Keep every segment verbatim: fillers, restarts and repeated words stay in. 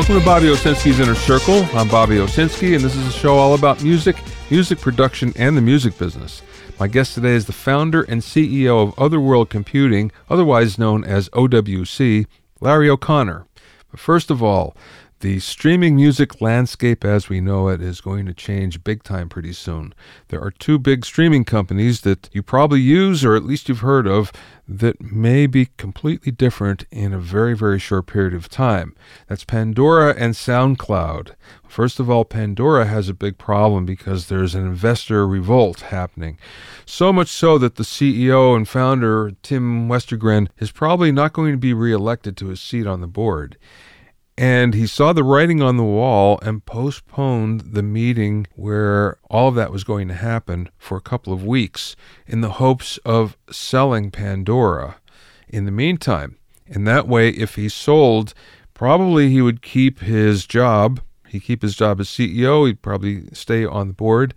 Welcome to Bobby Owsinski's Inner Circle. I'm Bobby Owsinski, and this is a show all about music, music production, and the music business. My guest today is the founder and C E O of Otherworld Computing, otherwise known as O W C, Larry O'Connor. But first of all, the streaming music landscape as we know it is going to change big time pretty soon. There are two big streaming companies that you probably use, or at least you've heard of, that may be completely different in a very, very short period of time. That's Pandora and SoundCloud. First of all, Pandora has a big problem because there's an investor revolt happening. So much so that the C E O and founder, Tim Westergren, is probably not going to be reelected to his seat on the board. And he saw the writing on the wall and postponed the meeting where all of that was going to happen for a couple of weeks in the hopes of selling Pandora in the meantime. And that way, if he sold, probably he would keep his job. He'd keep his job as C E O. He'd probably stay on the board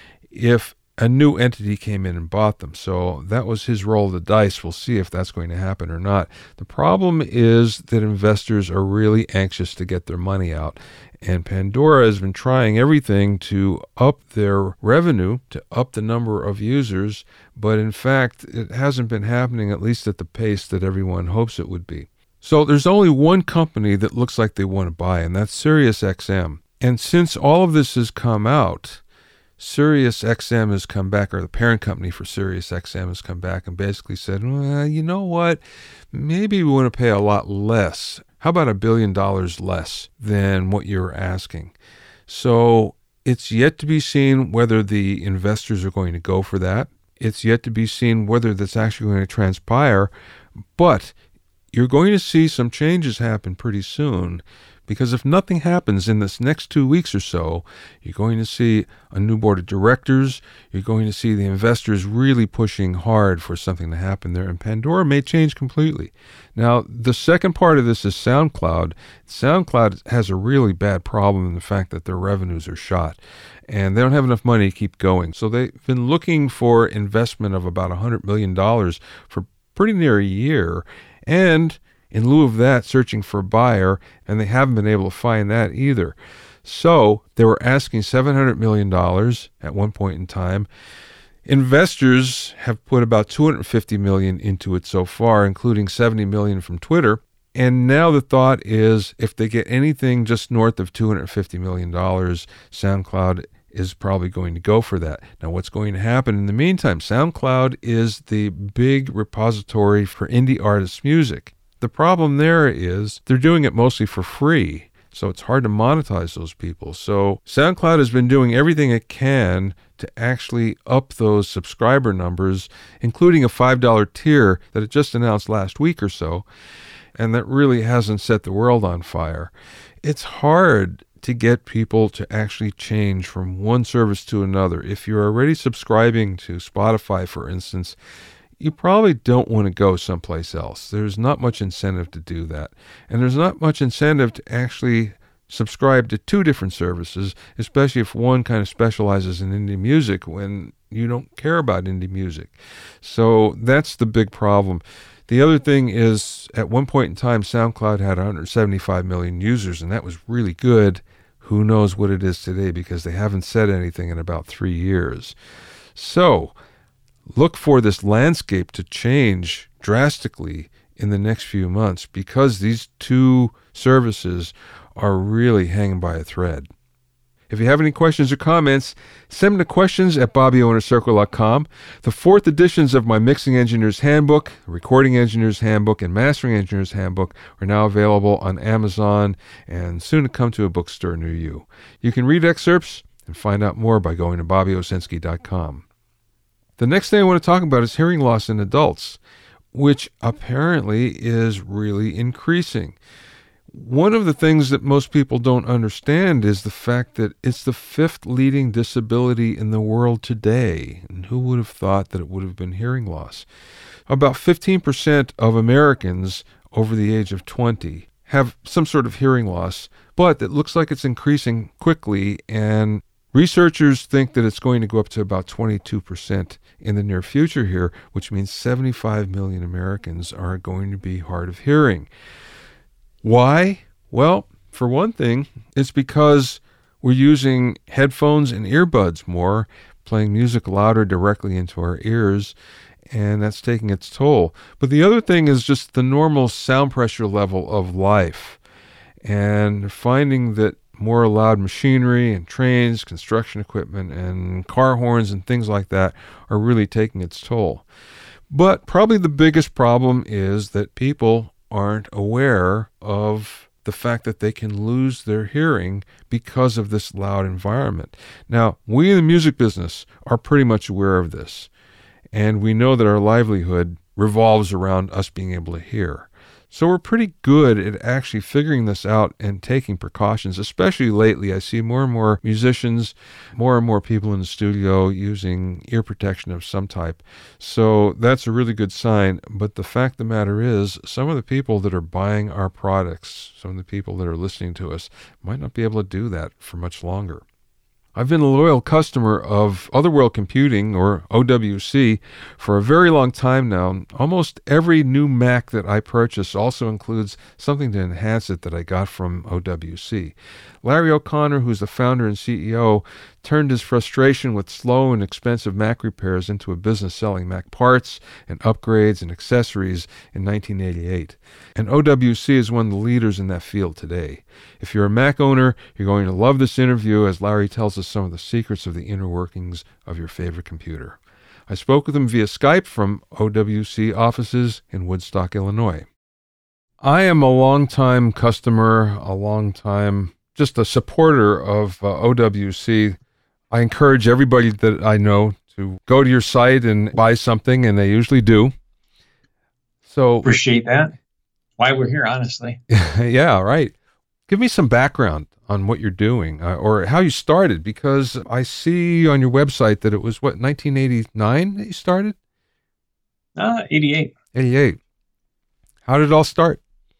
if a new entity came in and bought them. So that was his roll of the dice. We'll see if that's going to happen or not. The problem is that investors are really anxious to get their money out. And Pandora has been trying everything to up their revenue, to up the number of users. But in fact, it hasn't been happening, at least at the pace that everyone hopes it would be. So there's only one company that looks like they want to buy, and that's SiriusXM. And since all of this has come out, SiriusXM has come back, or the parent company for SiriusXM has come back and basically said, well, you know what, maybe we want to pay a lot less. How about a billion dollars less than what you're asking? So it's yet to be seen whether the investors are going to go for that. It's yet to be seen whether that's actually going to transpire, but you're going to see some changes happen pretty soon. Because if nothing happens in this next two weeks or so, you're going to see a new board of directors. You're going to see the investors really pushing hard for something to happen there. And Pandora may change completely. Now, the second part of this is SoundCloud. SoundCloud has a really bad problem in the fact that their revenues are shot. And they don't have enough money to keep going. So they've been looking for investment of about one hundred million dollars for pretty near a year. And in lieu of that, searching for a buyer, and they haven't been able to find that either. So they were asking seven hundred million dollars at one point in time. Investors have put about two hundred fifty million dollars into it so far, including seventy million dollars from Twitter. And now the thought is if they get anything just north of two hundred fifty million dollars, SoundCloud is probably going to go for that. Now, what's going to happen in the meantime? SoundCloud is the big repository for indie artists' music. The problem there is they're doing it mostly for free, so it's hard to monetize those people. So SoundCloud has been doing everything it can to actually up those subscriber numbers, including a five dollar tier that it just announced last week or so, and that really hasn't set the world on fire. It's hard to get people to actually change from one service to another. If you're already subscribing to Spotify, for instance, you probably don't want to go someplace else. There's not much incentive to do that. And there's not much incentive to actually subscribe to two different services, especially if one kind of specializes in indie music when you don't care about indie music. So that's the big problem. The other thing is, at one point in time, SoundCloud had one hundred seventy-five million users, and that was really good. Who knows what it is today, because they haven't said anything in about three years. So look for this landscape to change drastically in the next few months because these two services are really hanging by a thread. If you have any questions or comments, send them to questions at bobby owner circle dot com. The fourth editions of my Mixing Engineer's Handbook, Recording Engineer's Handbook, and Mastering Engineer's Handbook are now available on Amazon and soon to come to a bookstore near you. You can read excerpts and find out more by going to bobby owsinski dot com. The next thing I want to talk about is hearing loss in adults, which apparently is really increasing. One of the things that most people don't understand is the fact that it's the fifth leading disability in the world today. And who would have thought that it would have been hearing loss? About fifteen percent of Americans over the age of twenty have some sort of hearing loss, but it looks like it's increasing quickly, and researchers think that it's going to go up to about twenty-two percent in the near future here, which means seventy-five million Americans are going to be hard of hearing. Why? Well, For one thing, it's because we're using headphones and earbuds more, playing music louder directly into our ears, and that's taking its toll. But the other thing is just the normal sound pressure level of life, and finding that more loud machinery and trains, construction equipment, and car horns and things like that are really taking its toll. But probably the biggest problem is that people aren't aware of the fact that they can lose their hearing because of this loud environment. Now, we in the music business are pretty much aware of this, and we know that our livelihood revolves around us being able to hear. So we're pretty good at actually figuring this out and taking precautions, especially lately. I see more and more musicians, more and more people in the studio using ear protection of some type. So that's a really good sign. But the fact of the matter is, some of the people that are buying our products, some of the people that are listening to us, might not be able to do that for much longer. I've been a loyal customer of Otherworld Computing, or O W C, for a very long time now. Almost every new Mac that I purchase also includes something to enhance it that I got from O W C. Larry O'Connor, who's the founder and C E O, turned his frustration with slow and expensive Mac repairs into a business selling Mac parts and upgrades and accessories in nineteen eighty-eight. And O W C is one of the leaders in that field today. If you're a Mac owner, you're going to love this interview as Larry tells us some of the secrets of the inner workings of your favorite computer. I spoke with him via Skype from O W C offices in Woodstock, Illinois. I am a longtime customer, a longtime just a supporter of uh, O W C. I encourage everybody that I know to go to your site and buy something, and they usually do. So appreciate that. Why we're here, honestly. Yeah, right. Give me some background on what you're doing uh, or how you started, because I see on your website that it was, what, nineteen eighty-nine that you started? Uh, eighty-eight. eighty-eight. How did it all start?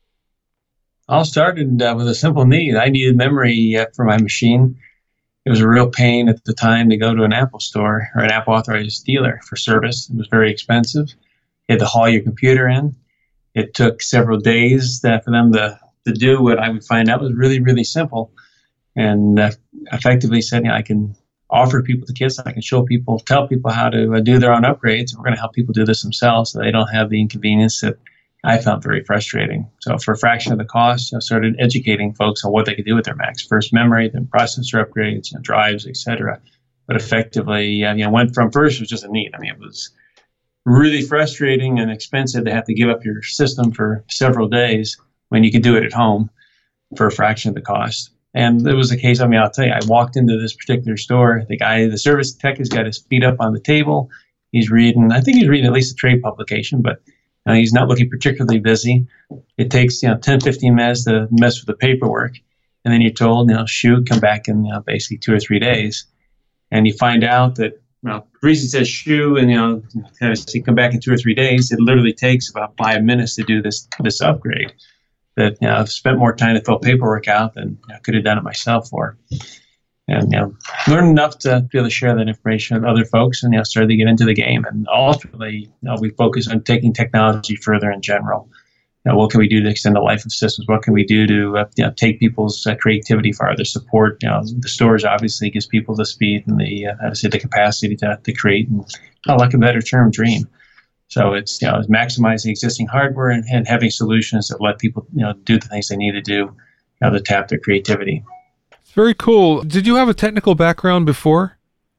All started uh, with a simple need. I needed memory uh, for my machine. It was a real pain at the time to go to an Apple store or an Apple authorized dealer for service. It was very expensive. You had to haul your computer in. It took several days uh, for them to, to do what I would find out was really, really simple. And uh, effectively said, you know, I can offer people the kits. I can show people, tell people how to uh, do their own upgrades. We're going to help people do this themselves so they don't have the inconvenience that I found very frustrating. So for a fraction of the cost, I started educating folks on what they could do with their Macs. First memory, then processor upgrades, you know, drives, et cetera. But effectively, uh, you know, went from first, it was just a need. I mean, it was really frustrating and expensive to have to give up your system for several days when you could do it at home for a fraction of the cost. And it was a case, I mean, I'll tell you, I walked into this particular store. The guy, the service tech has got his feet up on the table. He's reading, I think he's reading at least a trade publication, but uh, he's not looking particularly busy. It takes, you know, ten, fifteen minutes to mess with the paperwork. And then you're told, you know, shoot, come back in, you know, basically two or three days. And you find out that, well, the reason it says shoe and, you know, kind of see, come back in two or three days, it literally takes about five minutes to do this this upgrade. That, you know, I've spent more time to fill paperwork out than I could have done it myself for. And, you know, learned enough to be able to share that information with other folks and, you know, started to get into the game. And ultimately, you know, we focus on taking technology further in general. You know, what can we do to extend the life of systems? What can we do to, uh, you know, take people's uh, creativity farther? Support, you know, the stores obviously gives people the speed and the, uh, how to say, the capacity to, to create and, oh, like a better term, dream. So it's, you know, it's maximizing existing hardware and, and having solutions that let people, you know, do the things they need to do, you know, to tap their creativity. It's very cool. Did you have a technical background before?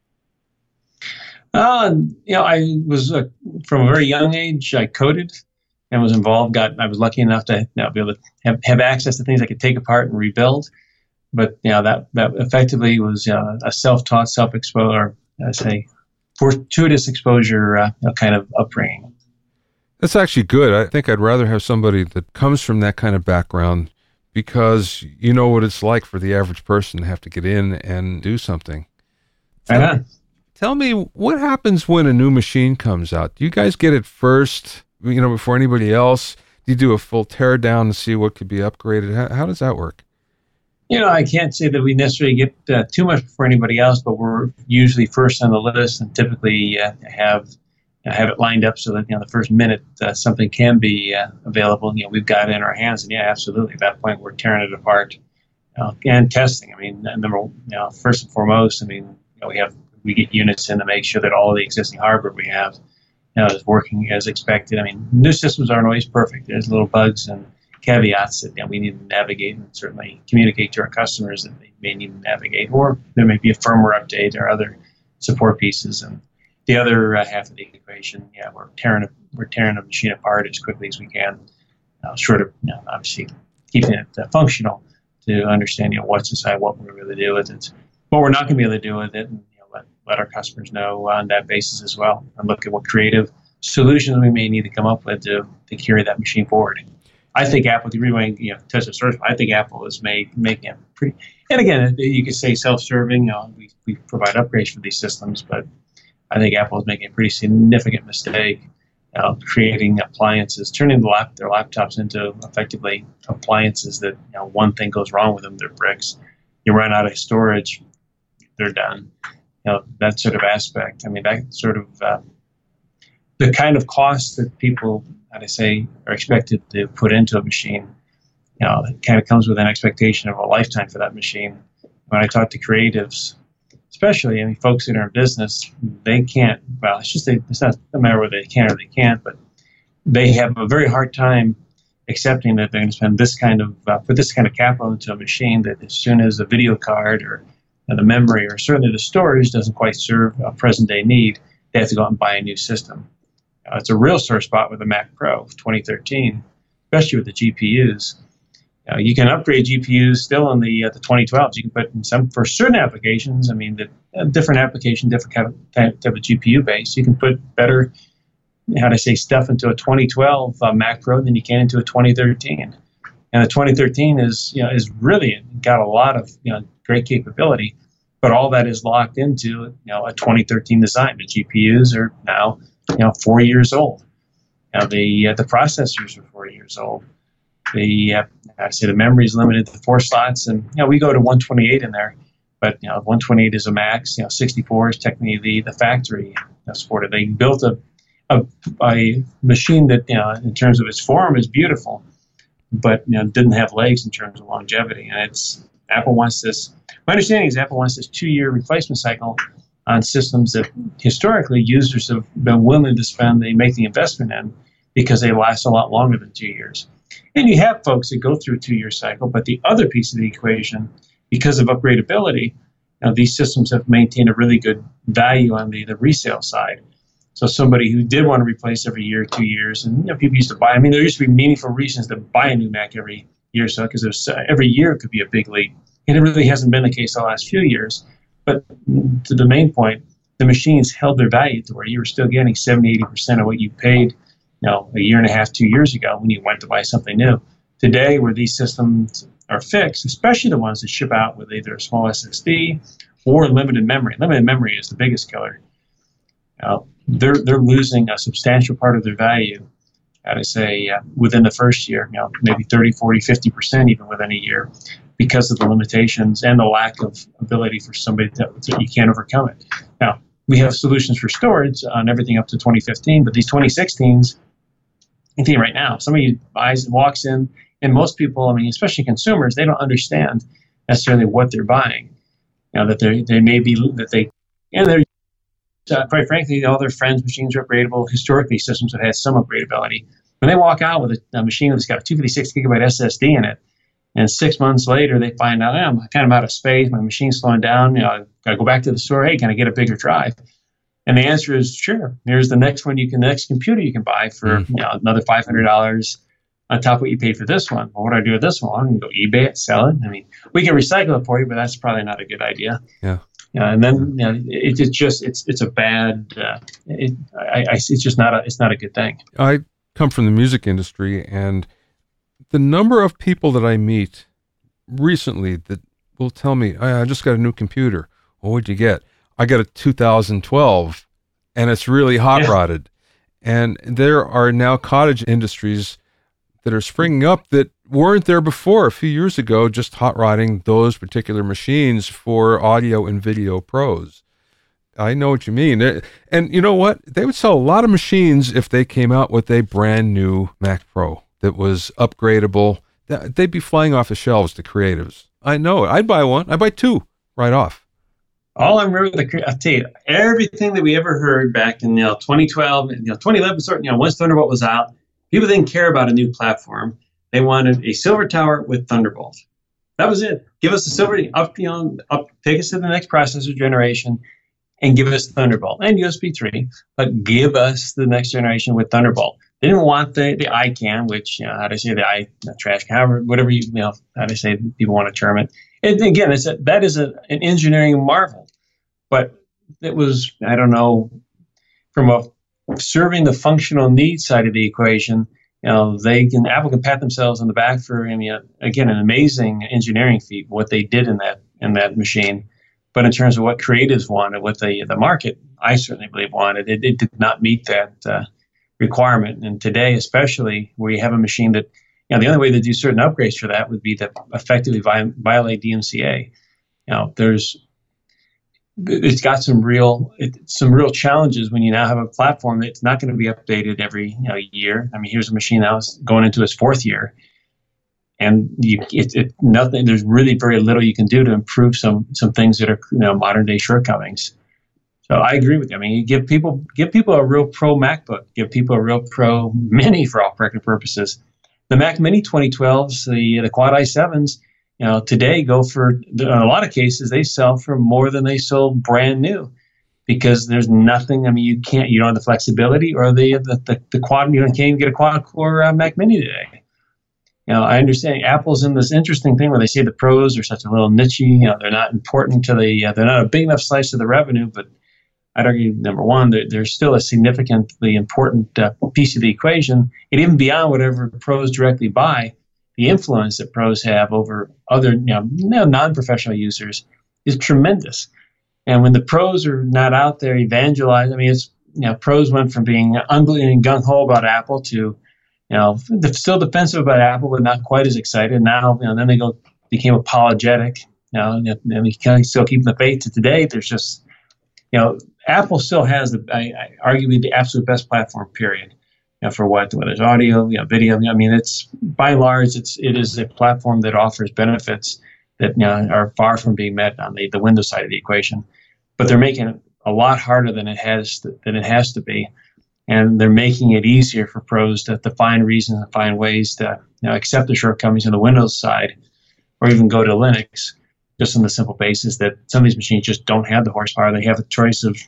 Uh, you know, I was, uh, from a very young age, I coded and was involved. Got, I was lucky enough to, you know, be able to have, have access to things I could take apart and rebuild. But, you know, that, that effectively was uh, a self-taught, self-exposed, or I say, fortuitous exposure uh, you know, kind of upbringing. That's actually good. I think I'd rather have somebody that comes from that kind of background, because you know what it's like for the average person to have to get in and do something. Right on. Tell me, what happens when a new machine comes out? Do you guys get it first, you know, before anybody else? Do you do a full tear down to see what could be upgraded? How, how does that work? You know, I can't say that we necessarily get uh, too much before anybody else, but we're usually first on the list and typically uh, have uh, have it lined up so that, you know, the first minute uh, something can be uh, available, you know, we've got it in our hands. And yeah, absolutely. At that point, we're tearing it apart uh, and testing. I mean, number you know, first and foremost, I mean, you know, we have we get units in to make sure that all of the existing hardware we have, you know, is working as expected. I mean, new systems aren't always perfect. There's little bugs and caveats that you know, we need to navigate, and certainly communicate to our customers that they may need to navigate, or there may be a firmware update or other support pieces. And the other uh, half of the equation, yeah, we're tearing a, we're tearing a machine apart as quickly as we can, uh, short of you know, obviously keeping it uh, functional to understand you know what's inside, what we're going to do with it, what we're not going to be able to do with it, and you know, let let our customers know on that basis as well, and look at what creative solutions we may need to come up with to to carry that machine forward. I think Apple, the rewind, you know, touch of service, I think Apple is made making it pretty. And again, you could say self-serving. You know, we we provide upgrades for these systems, but I think Apple is making a pretty significant mistake, uh, creating appliances, turning the lap, their laptops into effectively appliances that you know one thing goes wrong with them, they're bricks. You run out of storage, they're done. You know, that sort of aspect. I mean, that sort of uh, the kind of cost that people, how to say, are expected to put into a machine, you know, it kind of comes with an expectation of a lifetime for that machine. When I talk to creatives, especially, I mean, folks that are in business, they can't, well, it's just, they, it's not no matter whether they can or they can't, but they have a very hard time accepting that they're going to spend this kind of, uh, put this kind of capital into a machine that as soon as the video card or uh, the memory or certainly the storage doesn't quite serve a present day need, they have to go out and buy a new system. Uh, it's a real sore spot with the Mac Pro twenty thirteen, especially with the G P Us. Uh, you can upgrade G P Us still in the uh, the twenty twelves. You can put in some for certain applications. I mean, the uh, different application, different type of, type of G P U base. You can put better, how to say, stuff into a twenty twelve uh, Mac Pro than you can into a twenty thirteen. And the twenty thirteen is you know is really got a lot of you know great capability, but all that is locked into you know a twenty thirteen design. The G P Us are now you know four years old. Now the uh, the processors are four years old. The uh, I say the memory is limited to four slots, and you know we go to one twenty-eight in there, but you know one twenty-eight is a max. You know sixty-four is technically the the factory you know, supported. They built a, a a machine that you know in terms of its form is beautiful, but you know didn't have legs in terms of longevity. And it's Apple wants this. My understanding is Apple wants this two-year replacement cycle on systems that historically users have been willing to spend, they make the investment in because they last a lot longer than two years. And you have folks that go through a two-year cycle, but the other piece of the equation, because of upgradability, you know, these systems have maintained a really good value on the, the resale side. So somebody who did want to replace every year, two years, and you know, people used to buy, I mean, there used to be meaningful reasons to buy a new Mac every year or so, because there's uh, every year it could be a big leap. And it really hasn't been the case the last few years. But to the main point, the machines held their value to where you were still getting seventy, eighty percent of what you paid you know, a year and a half, two years ago when you went to buy something new. Today, where these systems are fixed, especially the ones that ship out with either a small S S D or limited memory. Limited memory is the biggest killer. Uh, they're they're losing a substantial part of their value, I'd say, uh, within the first year, you know, maybe thirty, forty, fifty percent even within a year, because of the limitations and the lack of ability for somebody to, that you can't overcome it. Now, we have solutions for storage on everything up to twenty fifteen, but these twenty sixteens, I think right now, somebody buys, walks in, and most people, I mean, especially consumers, they don't understand necessarily what they're buying. You know, that they they may be, that they, and they're, uh, quite frankly, all their friends' machines are upgradable. Historically, systems have had some upgradability. When they walk out with a, a machine that's got a two fifty-six gigabyte S S D in it, and six months later, they find out, oh, I'm kind of out of space, my machine's slowing down, you know, I've got to go back to the store, hey, can I get a bigger drive? And the answer is, sure, here's the next one you can, the next computer you can buy for mm. you know, another five hundred dollars on top of what you paid for this one. Well, what do I do with this one? I can go eBay it, sell it. I mean, we can recycle it for you, but that's probably not a good idea. Yeah. Yeah, and then you know, it, it's just it's it's a bad. Uh, it, I, I it's just not a it's not a good thing. I come from the music industry, and the number of people that I meet recently that will tell me, I just got a new computer. Well, what'd you get? I got a two thousand twelve, and it's really hot yeah. rodded. And there are now cottage industries that are springing up that weren't there before a few years ago, just hot rodding those particular machines for audio and video pros. I know what you mean. And you know what? They would sell a lot of machines if they came out with a brand new Mac Pro that was upgradable. They'd be flying off the shelves to creatives. I know. I'd buy one. I'd buy two right off. All I remember, the, I'll tell you, everything that we ever heard back in you know, twenty twelve, you know, twenty eleven, you know, once Thunderbolt was out, people didn't care about a new platform. They wanted a Silver Tower with Thunderbolt. That was it. Give us the Silver, up, you know, up, take us to the next processor generation, and give us Thunderbolt and U S B three, but give us the next generation with Thunderbolt. They didn't want the, the I CAN, which, you know, how do I say, the I the trash can, however, whatever you, you know, how do I say people want to term it. And again, it's a, that is a, an engineering marvel. But it was, I don't know, from a serving the functional needs side of the equation, you know, they can, Apple can pat themselves on the back for, I mean, again, an amazing engineering feat, what they did in that in that machine. But in terms of what creatives wanted, what the the market, I certainly believe wanted, it, it did not meet that uh, requirement. And today, especially, where you have a machine that, you know, the only way to do certain upgrades for that would be to effectively vi- violate D M C A. You know, there's, it's got some real, it, some real challenges when you now have a platform that's not going to be updated every you know, year. I mean, here's a machine now going into its fourth year, and you, it, it, nothing. There's really very little you can do to improve some some things that are you know modern day shortcomings. So I agree with you. I mean, you give people give people a real pro MacBook, give people a real pro Mini for all practical purposes. The Mac Mini twenty twelves, the the Quad i sevens, you know, today go for, in a lot of cases, they sell for more than they sold brand new, because there's nothing. I mean, you can't, you don't have the flexibility or the the the, the quad. You can't even get a quad core uh, Mac Mini today. You know, I understand Apple's in this interesting thing where they say the pros are such a little niche. You know, they're not important to the, uh, they're not a big enough slice of the revenue, but I'd argue, number one, they're, they're still a significantly important uh, piece of the equation. And even beyond whatever pros directly buy, the influence that pros have over other you know, non-professional users is tremendous. And when the pros are not out there evangelizing, I mean, it's, you know, pros went from being unbelievably gung-ho about Apple to, you know, still defensive about Apple, but not quite as excited. Now, you know, then they go became apologetic. You know, and we kind of still keep the faith to today. There's just, you know, Apple still has the, I, I arguably the absolute best platform. Period. You know, for what, whether it's audio, you know, video. I mean, it's by and large, it's it is a platform that offers benefits that you know are far from being met on the, the Windows side of the equation. But they're making it a lot harder than it has to, than it has to be. And they're making it easier for pros to, to find reasons and find ways to you know, accept the shortcomings on the Windows side, or even go to Linux, just on the simple basis that some of these machines just don't have the horsepower. They have a choice of,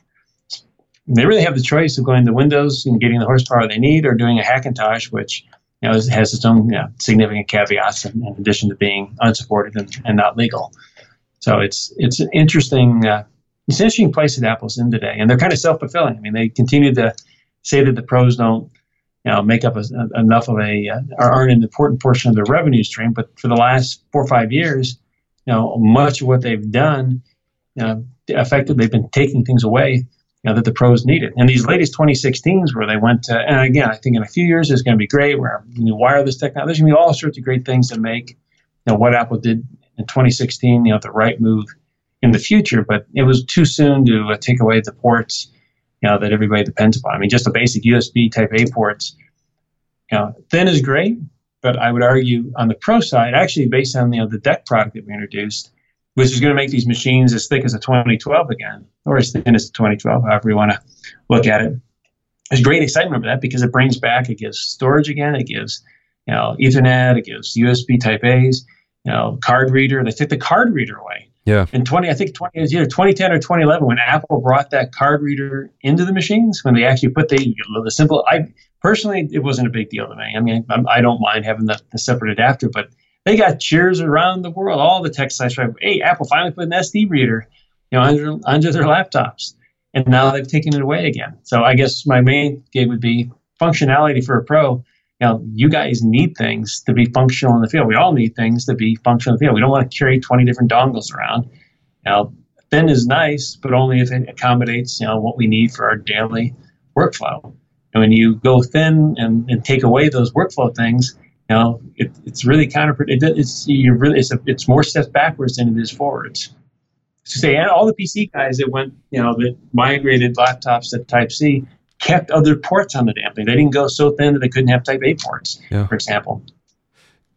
they really have the choice of going to Windows and getting the horsepower they need, or doing a Hackintosh, which you know, has its own you know, significant caveats in, in addition to being unsupported and, and not legal. So it's it's an interesting, uh, it's an interesting place that Apple's in today, and they're kind of self-fulfilling. I mean, they continue to say that the pros don't, you know, make up a, a, enough of a, uh, or aren't an important portion of their revenue stream. But for the last four or five years, you know, much of what they've done, you know, effectively they've been taking things away, you know, that the pros needed. And these latest twenty sixteens where they went to, and again, I think in a few years it's going to be great, where you know, wireless technology, there's going to be all sorts of great things that make, you know, what Apple did in twenty sixteen, you know, the right move in the future. But it was too soon to uh, take away the ports, you know, that everybody depends upon. I mean, just the basic U S B Type A ports, you know, thin is great, but I would argue on the pro side, actually based on, you know, the D E C product that we introduced, which is going to make these machines as thick as a twenty twelve again, or as thin as a twenty twelve, however you want to look at it. There's great excitement over that because it brings back, it gives storage again, it gives, you know, Ethernet, it gives U S B Type A's, you know, card reader. They took the card reader away. Yeah. In twenty, I think twenty, it was either twenty ten or twenty eleven when Apple brought that card reader into the machines, when they actually put the, the simple, I personally, it wasn't a big deal to me. I mean, I, I don't mind having the, the separate adapter, but they got cheers around the world. All the tech sites, right? Hey, Apple finally put an S D reader, you know, under, under their laptops. And now they've taken it away again. So I guess my main gig would be functionality for a pro. You know, you guys need things to be functional in the field. We all need things to be functional in the field. We don't want to carry twenty different dongles around. You know, thin is nice, but only if it accommodates, you know, what we need for our daily workflow. And when you go thin and, and take away those workflow things, you know, it, it's really counterproductive. It, it's you really it's a, it's more steps backwards than it is forwards. So say, and all the P C guys that went, you know, that migrated laptops to Type C kept other ports on the damn thing. They didn't go so thin that they couldn't have Type A ports, yeah. for example.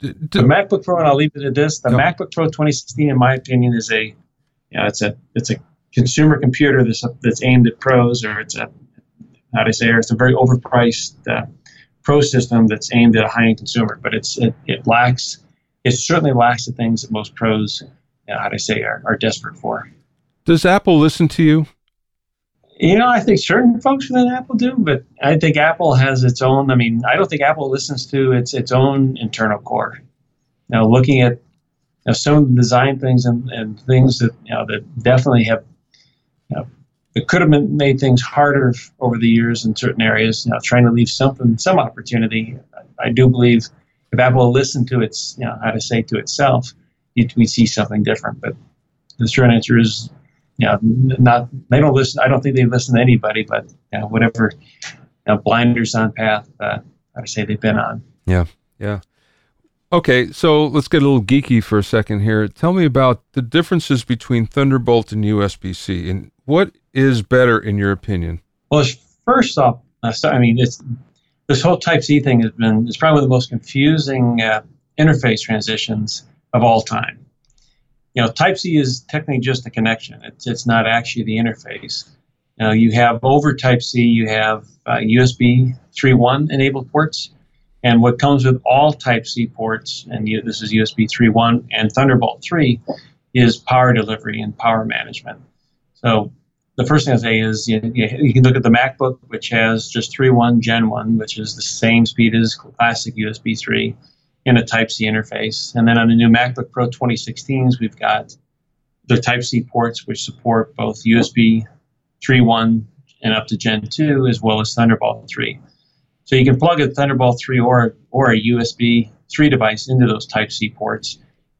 D- The d- MacBook Pro, and I'll leave it at this: the Yep. MacBook Pro twenty sixteen, in my opinion, is a, you know, it's a it's a consumer computer that's that's aimed at pros, or it's a, how do I say, or it's a very overpriced uh, pro system that's aimed at a high-end consumer. But it's it, it lacks, it certainly lacks the things that most pros, you know, how do I say, are, are desperate for. Does Apple listen to you? You know, I think certain folks within Apple do, but I think Apple has its own. I mean, I don't think Apple listens to its its own internal core. Now, looking at, you know, some of the design things and, and things that, you know, that definitely have, you know, it could have been made things harder over the years in certain areas. You know, trying to leave something, some opportunity. I, I do believe if Apple listened to its, you know, how to say, to itself, you'd, we'd see something different. But the short answer is, you know, not, they don't listen. I don't think they listen to anybody, but, you know, whatever, you know, blinders on path, uh, I say they've been on. Yeah, yeah. Okay, so let's get a little geeky for a second here. Tell me about the differences between Thunderbolt and U S B C, and what is better in your opinion? Well, first off, uh, so, I mean, it's this whole Type-C thing has been, it's probably one of the most confusing uh, interface transitions of all time. You know, Type-C is technically just a connection. It's it's not actually the interface. You know, you have over Type-C, you have uh, U S B three point one enabled ports, and what comes with all Type-C ports, and you, this is U S B three point one and Thunderbolt three, is power delivery and power management. So the first thing I say is you, you, you can look at the MacBook, which has just three point one Gen one, which is the same speed as classic U S B three. In a Type-C interface. And then on the new MacBook Pro twenty sixteens, we've got the Type-C ports, which support both U S B three point one and up to Gen two, as well as Thunderbolt three. So you can plug a Thunderbolt three or, or a U S B three device into those Type-C ports.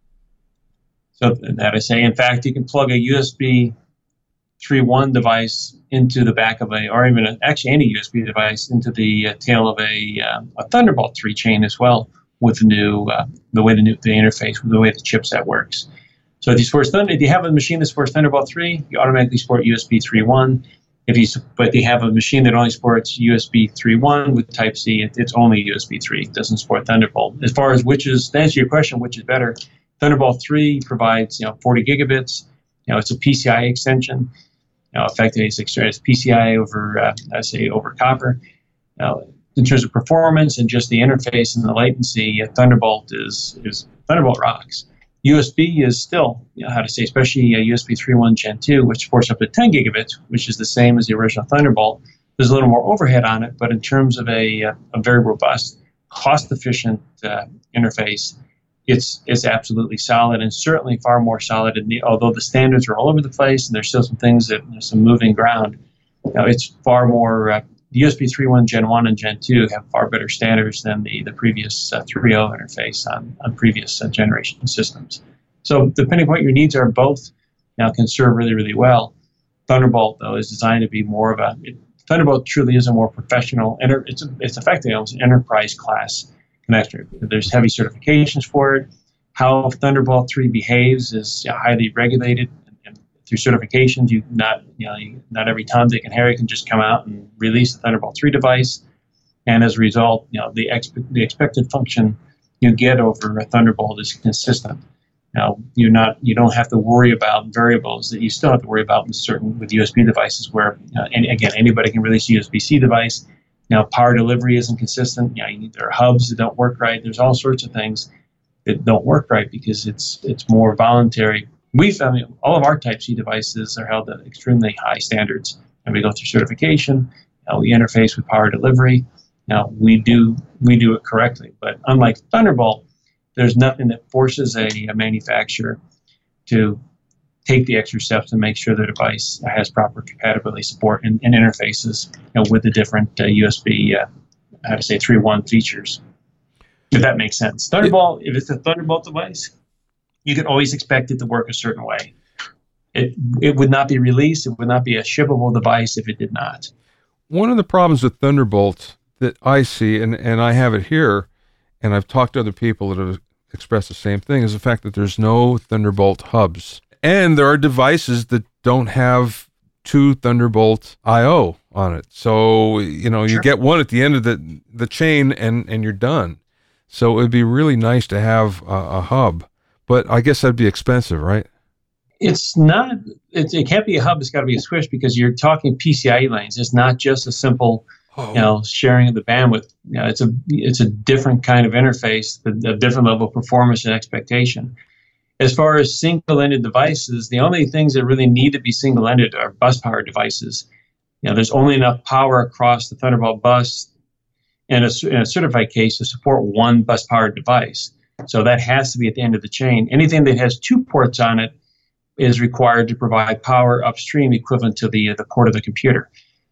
So that I say, in fact, you can plug a U S B three point one device into the back of a, or even a, actually any U S B device into the uh, tail of a, uh, a Thunderbolt three chain as well, with the new, uh, the way the new the interface, with the way the chipset works. So if you support Thunder, if you have a machine that supports Thunderbolt three, you automatically support U S B three point one. If you, but if you have a machine that only supports U S B three point one with Type-C, it, it's only U S B three. It doesn't support Thunderbolt. As far as which is, to answer your question, which is better, Thunderbolt three provides, you know, forty gigabits. You know, it's a P C I extension. You know, effectively it's, it's P C I over, uh, I say, over copper. Now, in terms of performance and just the interface and the latency, uh, Thunderbolt is, is Thunderbolt rocks. U S B is still, you know, how to say, especially uh, U S B three point one Gen two, which supports up to ten gigabits, which is the same as the original Thunderbolt. There's a little more overhead on it, but in terms of a, uh, a very robust, cost-efficient uh, interface, it's it's absolutely solid, and certainly far more solid. In the, although the standards are all over the place, and there's still some things that there's some moving ground, you know, it's far more. Uh, The U S B three point one Gen one and Gen two have far better standards than the, the previous uh, three point oh interface on, on previous uh, generation systems. So depending on what your needs are, both now can serve really, really well. Thunderbolt, though, is designed to be more of a, it, Thunderbolt truly is a more professional, enter, it's, a, it's effectively almost an enterprise class connector. There's heavy certifications for it. How Thunderbolt three behaves is uh, highly regulated. Through certifications, you not you know you, not every Tom, Dick, and Harry can just come out and release the Thunderbolt three device, and as a result, you know the expe- the expected function you get over a Thunderbolt is consistent. Now you're not you don't have to worry about variables that you still have to worry about with certain with U S B devices, where uh, and again anybody can release a U S B C device. Now power delivery isn't consistent. You know, you, there are hubs that don't work right. There's all sorts of things that don't work right because it's it's more voluntary. We've, I mean, all of our Type-C devices are held at extremely high standards, and we go through certification. Uh, we interface with power delivery. Now we do we do it correctly, but unlike Thunderbolt, there's nothing that forces a, a manufacturer to take the extra steps to make sure the device has proper compatibility support and, and interfaces, you know, with the different uh, U S B, uh, how to say, three point one features. If that makes sense. Thunderbolt, if it's a Thunderbolt device, you can always expect it to work a certain way. It it would not be released. It would not be a shippable device if it did not. One of the problems with Thunderbolt that I see, and, and I have it here, and I've talked to other people that have expressed the same thing, is the fact that there's no Thunderbolt hubs. And there are devices that don't have two Thunderbolt I O on it. So, you know, you Sure. get one at the end of the, the chain and, and you're done. So it'd be really nice to have a, a hub, but I guess that'd be expensive, right? It's not, it, it can't be a hub, it's got to be a switch because you're talking P C I E lanes. It's not just a simple, oh. you know, sharing of the bandwidth. You know, it's a it's a different kind of interface, a, a different level of performance and expectation. As far as single-ended devices, the only things that really need to be single-ended are bus power devices. You know, there's only enough power across the Thunderbolt bus in a, in a certified case to support one bus powered device. So that has to be at the end of the chain. Anything that has two ports on it is required to provide power upstream equivalent to the, the port of the computer.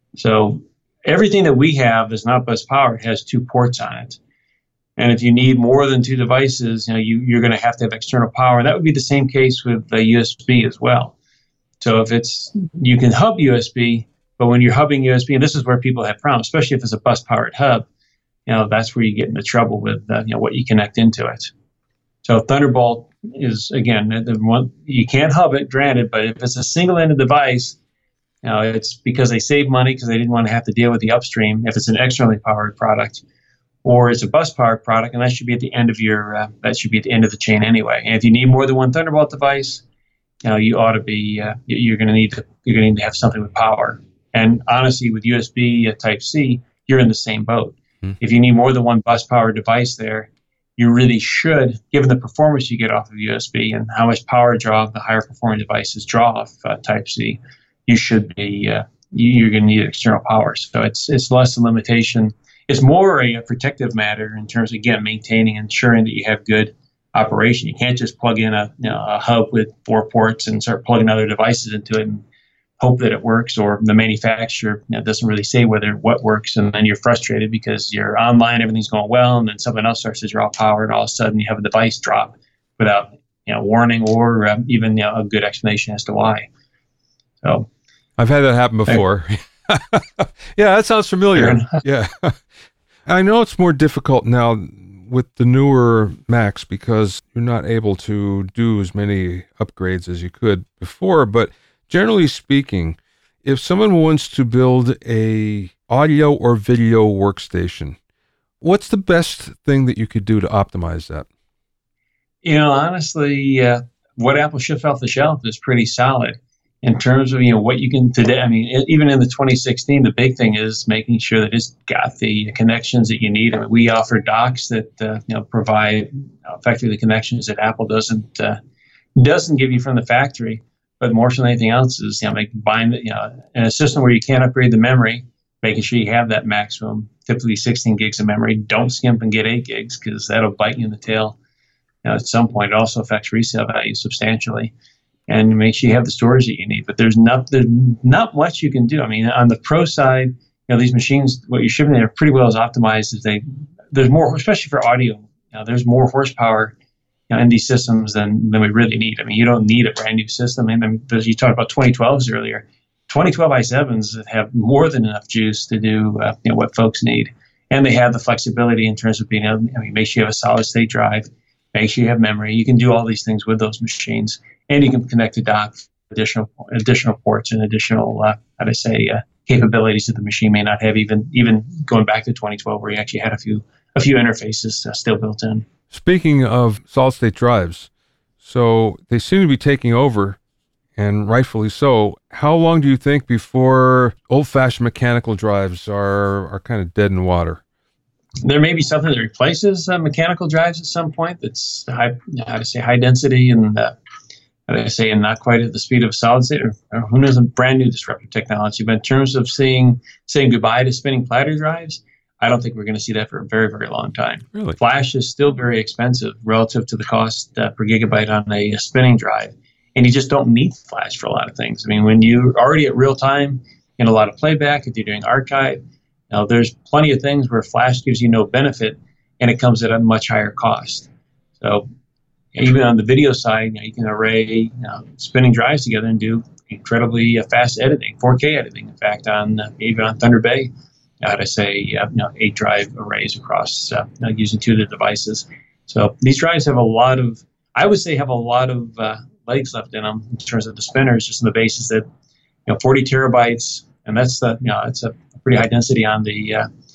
So everything that we have that's not bus powered has two ports on it. And if you need more than two devices, you know, you, you're going to have to have external power. And that would be the same case with the U S B as well. So if it's, you can hub U S B, but when you're hubbing U S B, and this is where people have problems, especially if it's a bus powered hub, you know, that's where you get into trouble with, uh, you know, what you connect into it. So Thunderbolt is, again, the one, you can't hub it, granted, but if it's a single-ended device, you know, it's because they save money because they didn't want to have to deal with the upstream if it's an externally powered product, or it's a bus-powered product, and that should be at the end of your, uh, that should be at the end of the chain anyway. And if you need more than one Thunderbolt device, you know, you ought to be, uh, you're going to need to, you're going to need to have something with power. And honestly, with U S B uh, Type-C, you're in the same boat. Hmm. If you need more than one bus-powered device there, you really should, given the performance you get off of U S B and how much power draw the higher performing devices draw off uh, Type-C, you should be, uh, you're going to need external power. So it's it's less a limitation. It's more a, a protective matter in terms of, again, maintaining and ensuring that you have good operation. You can't just plug in a, you know, a hub with four ports and start plugging other devices into it and hope that it works, or the manufacturer, you know, doesn't really say whether what works, and then you're frustrated because you're online, everything's going well, and then something else starts to draw power, and all of a sudden you have a device drop without, you know, warning or um, even, you know, a good explanation as to why. So I've had that happen before. I, yeah, that sounds familiar. Yeah, I know it's more difficult now with the newer Macs because you're not able to do as many upgrades as you could before, but generally speaking, if someone wants to build a audio or video workstation, what's the best thing that you could do to optimize that? You know, honestly, uh, what Apple ships off the shelf is pretty solid in terms of, you know, what you can today. I mean, even in the twenty sixteen, the big thing is making sure that it's got the connections that you need. I mean, we offer docks that, uh, you know, provide effectively connections that Apple doesn't, uh, doesn't give you from the factory. But more than anything else is, you know, make, buying, you know, in a system where you can't upgrade the memory, making sure you have that maximum, typically sixteen gigs of memory. Don't skimp and get eight gigs because that'll bite you in the tail. You know, at some point, it also affects resale value substantially. And make sure you have the storage that you need. But there's not there's not much you can do. I mean, on the pro side, you know, these machines, what you're shipping, they're pretty well as optimized as they. There's more, especially for audio. You know, there's more horsepower in these systems than, than we really need. I mean, you don't need a brand new system. And I mean, you talked about twenty twelves earlier. twenty twelve i sevens have more than enough juice to do uh, you know, what folks need. And they have the flexibility in terms of being able, I mean, make sure you have a solid state drive, make sure you have memory. You can do all these things with those machines. And you can connect to dock additional additional ports and additional, uh, how to say, uh, capabilities that the machine may not have, even even going back to twenty twelve, where you actually had a few a few interfaces uh, still built in. Speaking of solid-state drives, so they seem to be taking over, and rightfully so. How long do you think before old-fashioned mechanical drives are are kind of dead in water? There may be something that replaces uh, mechanical drives at some point that's high, how to say, high density and, uh, how to say, and not quite at the speed of solid-state, or, or who knows, a brand new disruptive technology. But in terms of saying, saying goodbye to spinning platter drives, I don't think we're going to see that for a very, very long time. Really? Flash is still very expensive relative to the cost uh, per gigabyte on a, a spinning drive. And you just don't need flash for a lot of things. I mean, when you're already at real time in a lot of playback, if you're doing archive, now there's plenty of things where flash gives you no benefit and it comes at a much higher cost. So even on the video side, you know, you can array you know, spinning drives together and do incredibly uh, fast editing, four K editing. In fact, on uh, even on Thunder Bay, how to say, uh, you know, eight drive arrays across uh, you know, using two of the devices. So these drives have a lot of, I would say, have a lot of uh, legs left in them in terms of the spinners, just on the basis that, you know, forty terabytes, and that's the, you know, it's a pretty high density on the uh,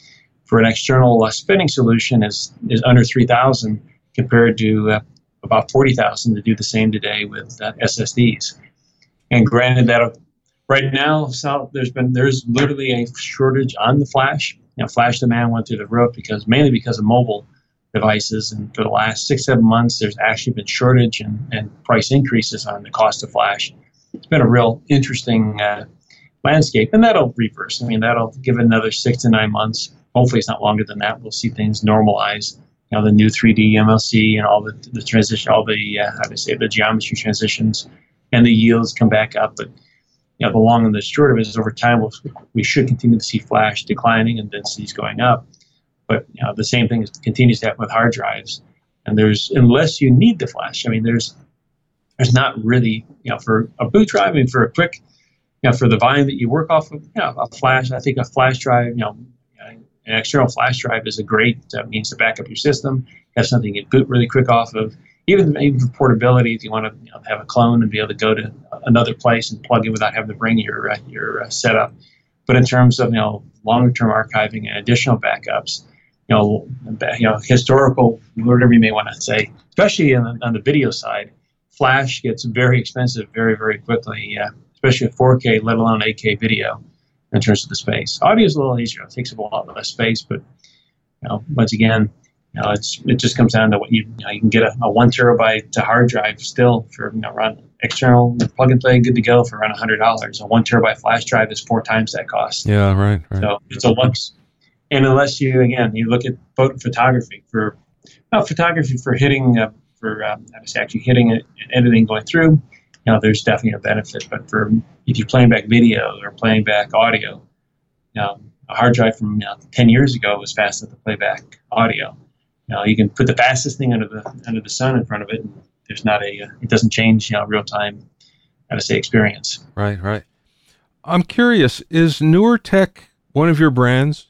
for an external uh, spinning solution is is under three thousand compared to uh, about forty thousand to do the same today with uh, S S Ds. And granted that uh, right now, so there's been there's literally a shortage on the flash. You know, flash demand went through the roof because mainly because of mobile devices. And for the last six, seven months, there's actually been shortage and, and price increases on the cost of flash. It's been a real interesting uh, landscape, and that'll reverse. I mean, that'll give it another six to nine months. Hopefully, it's not longer than that. We'll see things normalize. You know, the new three D M L C and all the the transition, all the uh, how to say the geometry transitions, and the yields come back up. But you know, the long and the short of it is over time, we'll, we should continue to see flash declining and densities going up. But you know, the same thing is, continues to happen with hard drives. And there's, unless you need the flash, I mean, there's there's not really, you know, for a boot drive, I mean, for a quick, you know, for the volume that you work off of, you know, a flash, I think a flash drive, you know, an external flash drive is a great uh, means to back up your system, have something you can boot really quick off of. Even, even for portability, if you want to you know, have a clone and be able to go to another place and plug in without having to bring your uh, your uh, setup. But in terms of you know longer term archiving and additional backups, you know you know historical, whatever you may want to say, especially on the, on the video side, flash gets very expensive very very quickly, uh, especially at four K, let alone eight K video. In terms of the space, audio is a little easier. It takes up a lot less space, but you know once again. You know, it's it just comes down to what you you, know, you can get a, a one terabyte to hard drive still for you know run external plug and play good to go for around a hundred dollars. A one terabyte flash drive is four times that cost. Yeah, right. right. So it's a lux. And unless you again you look at photo photography for well, photography for hitting uh, for um, I was actually hitting it and editing going through, you know there's definitely a benefit. But for if you're playing back video or playing back audio, you know a hard drive from you know, ten years ago was fast enough to play back audio. You know, you can put the fastest thing under the under the sun in front of it, and there's not a uh, it doesn't change you know real time, how to say, experience. Right, right. I'm curious, is NewerTech one of your brands?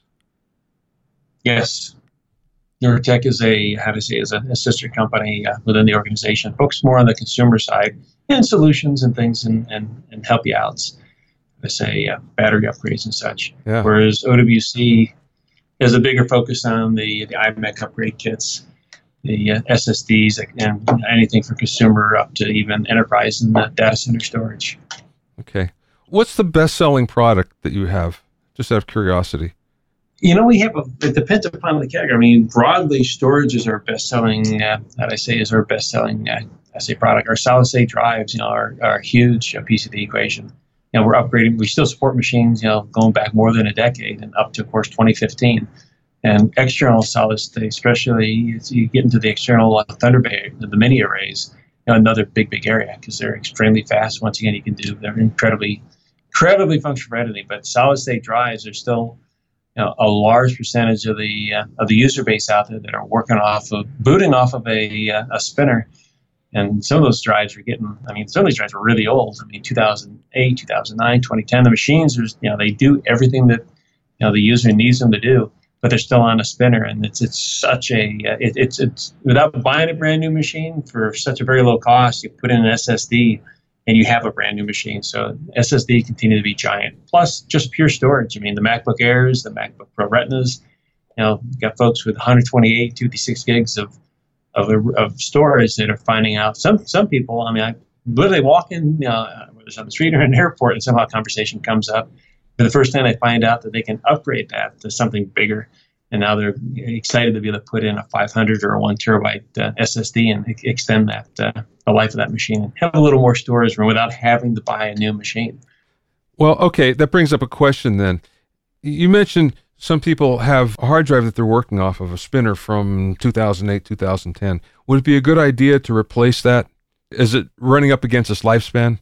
Yes, NewerTech is a how to say is a, a sister company uh, within the organization, focused more on the consumer side and solutions and things and and, and help you outs. I say uh, battery upgrades and such. Yeah. Whereas O W C is a bigger focus on the, the iMac upgrade kits, the uh, S S Ds, and anything from consumer up to even enterprise and uh, data center storage. Okay. What's the best-selling product that you have, just out of curiosity? You know, we have a, it depends upon the category. I mean, broadly, storage is our best-selling, uh, that I say is our best-selling, uh, I say product. Our solid-state drives, you know, are, are a huge uh, piece of the equation. You know, we're upgrading. We still support machines, you know, going back more than a decade and up to, of course, twenty fifteen. And external solid state, especially as you get into the external uh, Thunderbird, the mini arrays, you know, another big, big area because they're extremely fast. Once again, you can do they're incredibly, incredibly functional for editing. But solid state drives are still, you know, a large percentage of the uh, of the user base out there that are working off of booting off of a uh, a spinner. And some of those drives are getting, I mean, some of these drives are really old. I mean, two thousand eight, two thousand nine, twenty ten, the machines, are, you know, they do everything that, you know, the user needs them to do, but they're still on a spinner. And it's it's such a, it, it's, it's without buying a brand new machine for such a very low cost, you put in an S S D and you have a brand new machine. So S S D continue to be giant. Plus just pure storage. I mean, the MacBook Airs, the MacBook Pro Retinas, you know, you got folks with one twenty-eight, two fifty-six gigs of Of, of storage that are finding out. Some some people, I mean, I literally walk in, you know, whether it's on the street or in an airport, and somehow a conversation comes up. For the first time, they find out that they can upgrade that to something bigger, and now they're excited to be able to put in a five hundred or a one terabyte uh, S S D and e- extend that uh, the life of that machine and have a little more storage room without having to buy a new machine. Well, okay, that brings up a question then. You mentioned some people have a hard drive that they're working off of, a spinner from two thousand eight, two thousand ten. Would it be a good idea to replace that? Is it running up against its lifespan?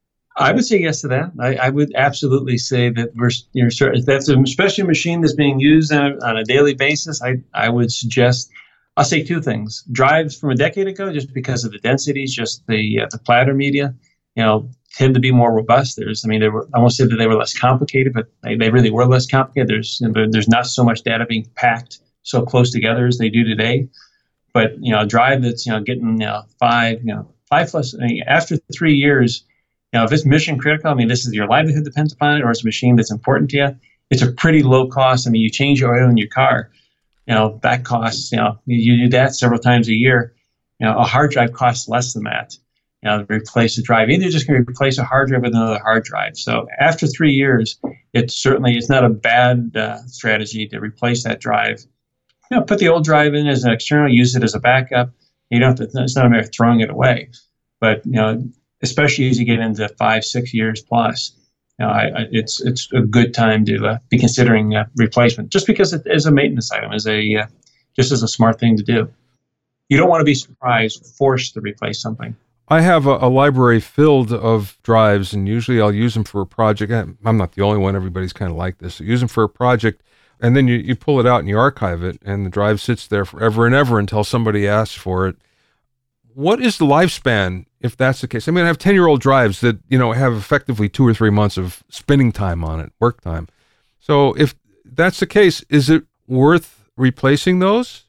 I would say yes to that. I, I would absolutely say that we're, you know, if that's a, especially a machine that's being used on a, on a daily basis, I, I would suggest, I'll say two things. Drives from a decade ago, just because of the densities, just the uh, the platter media, you know, tend to be more robust. There's, I mean, they were, I won't say that they were less complicated, but they, they really were less complicated. There's, you know, there's not so much data being packed so close together as they do today. But, you know, a drive that's, you know, getting, you know, five, you know, five plus, I mean, after three years, you know, if it's mission critical, I mean, this is your livelihood depends upon it, or it's a machine that's important to you, it's a pretty low cost. I mean, you change your oil in your car, you know, that costs, you know, you do that several times a year. You know, a hard drive costs less than that. You know, to replace a drive. Either you're just going to replace a hard drive with another hard drive. So after three years, it's certainly, it's not a bad uh, strategy to replace that drive. You know, put the old drive in as an external, use it as a backup. You don't have to, it's not a matter of throwing it away. But, you know, especially as you get into five, six years plus, you know, I, I, it's it's a good time to uh, be considering uh, replacement, just because it is a maintenance item, is a uh, just as a smart thing to do. You don't want to be surprised, forced to replace something. I have a, a library filled of drives, and usually I'll use them for a project. I'm not the only one. Everybody's kind of like this. So use them for a project, and then you, you pull it out and you archive it, and the drive sits there forever and ever until somebody asks for it. What is the lifespan if that's the case? I mean, I have ten-year-old drives that, you know, have effectively two or three months of spinning time on it, work time. So if that's the case, is it worth replacing those?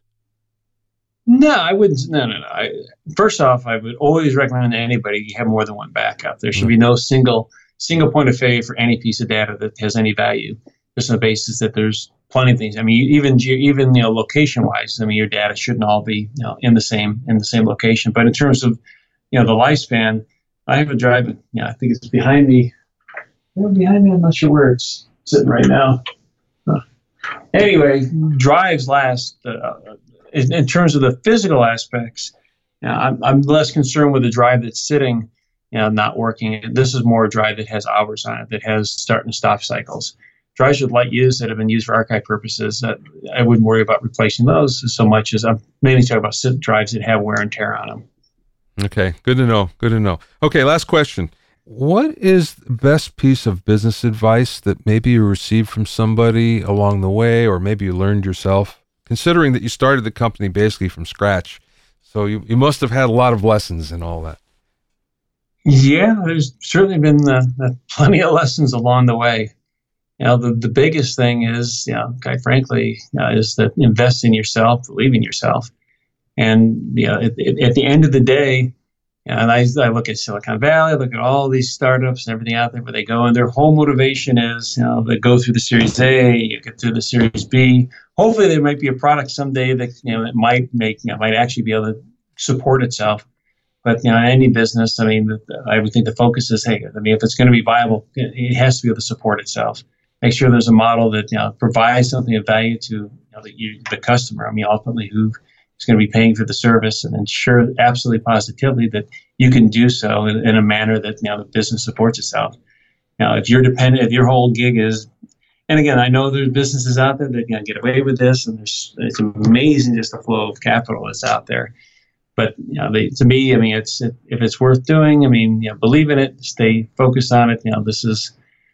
No, I wouldn't. No, no, no. I, first off, I would always recommend to anybody you have more than one backup. There should be no single single point of failure for any piece of data that has any value, just on the basis that there's plenty of things. I mean, even even you know, location wise, I mean, your data shouldn't all be, you know, in the same in the same location. But in terms of, you know, the lifespan, I have a drive. You know, I think it's behind me. Well, behind me, I'm not sure where it's sitting right now. Huh. Anyway, drives last. Uh, In, in terms of the physical aspects, you know, I'm, I'm less concerned with a drive that's sitting, you know, not working. This is more a drive that has hours on it, that has start and stop cycles. Drives with light use that have been used for archive purposes, uh, I wouldn't worry about replacing those so much as I'm mainly talking about sit drives that have wear and tear on them. Okay, good to know. Good to know. Okay, last question. What is the best piece of business advice that maybe you received from somebody along the way, or maybe you learned yourself? Considering that you started the company basically from scratch, so you, you must have had a lot of lessons in all that. Yeah, there's certainly been uh, uh, plenty of lessons along the way. You know, the, the biggest thing is, you know, quite frankly, uh, is that invest in yourself, believe in yourself. And, you know, at, at the end of the day, you know, and I, I look at Silicon Valley, I look at all these startups and everything out there where they go, and their whole motivation is, you know, they go through the Series A, you get through the Series B. Hopefully, there might be a product someday that, you know, that might make, you know, might actually be able to support itself. But, you know, in any business, I mean, I would think the focus is, hey, I mean, if it's going to be viable, it has to be able to support itself. Make sure there's a model that, you know, provides something of value to, you know, the, you, the customer. I mean, ultimately, who is going to be paying for the service, and ensure absolutely positively that you can do so in, in a manner that, you know, the business supports itself. Now, if you're dependent, if your whole gig is, and again, I know there's businesses out there that, you know, get away with this, and there's, it's amazing just the flow of capital that's out there. But, you know, they, to me, I mean, it's it, if it's worth doing, I mean, you know, believe in it, stay focused on it. You know, this is,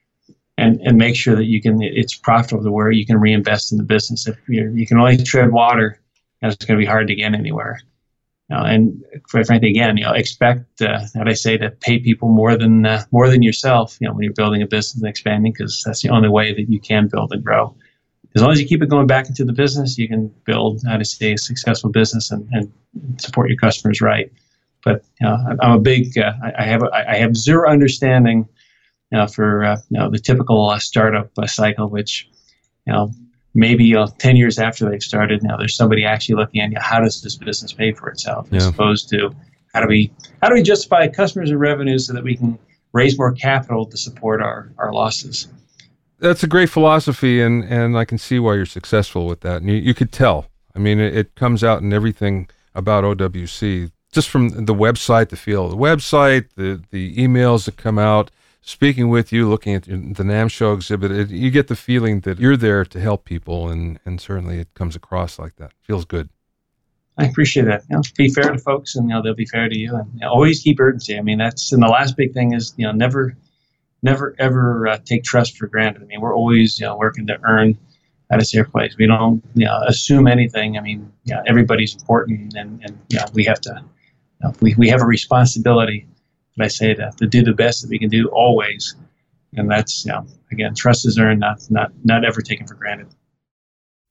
and and make sure that you can, it's profitable to where you can reinvest in the business. If you you can only tread water, you know, it's going to be hard to get anywhere. You know, and quite frankly, again, you know, expect, uh, how do I say, to pay people more than uh, more than yourself, you know, when you're building a business and expanding, because that's the only way that you can build and grow. As long as you keep it going back into the business, you can build, how to say, a successful business and, and support your customers right. But, you know, I'm a big, uh, I have I have zero understanding, you know, for uh, you know, the typical uh, startup uh, cycle, which, you know, maybe, you know, ten years after they've started, now there's somebody actually looking at, you know, how does this business pay for itself, yeah, as opposed to how do we how do we justify customers and revenues so that we can raise more capital to support our, our losses. That's a great philosophy, and, and I can see why you're successful with that. And you, you could tell. I mean, it, it comes out in everything about O W C, just from the website, the feel of the website, the, the emails that come out, speaking with you, looking at the NAMM show exhibit, it, you get the feeling that you're there to help people, and, and certainly it comes across like that. Feels good. I appreciate that. You know, be fair to folks, and, you know, they'll be fair to you. And, you know, always keep urgency. I mean, that's, and the last big thing is, you know, never... Never, ever uh, take trust for granted. I mean, we're always, you know, working to earn at a safe place. We don't, you know, assume anything. I mean, you know, everybody's important, and, and you know, we have to, you know, we, we have a responsibility, but I say that, to do the best that we can do always. And that's, you know, again, trust is earned, not, not, not ever taken for granted.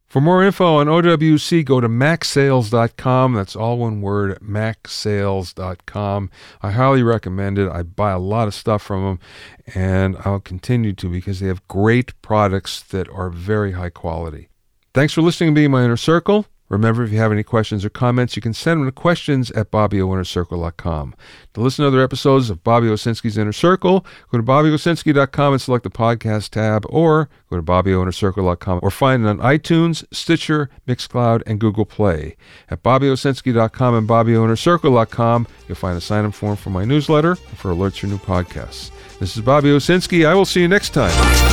For more info on O W C, go to mac sales dot com. That's all one word, mac sales dot com. I highly recommend it. I buy a lot of stuff from them, and I'll continue to because they have great products that are very high quality. Thanks for listening to Be My Inner Circle. Remember, if you have any questions or comments, you can send them to questions at bobby o inner circle dot com. To listen to other episodes of Bobby Owsinski's Inner Circle, go to bobby owsinski dot com and select the podcast tab, or go to bobby o inner circle dot com or find it on iTunes, Stitcher, Mixcloud, and Google Play. At bobby owsinski dot com and bobby o inner circle dot com, you'll find a sign-up form for my newsletter and for alerts for new podcasts. This is Bobby Owsinski. I will see you next time.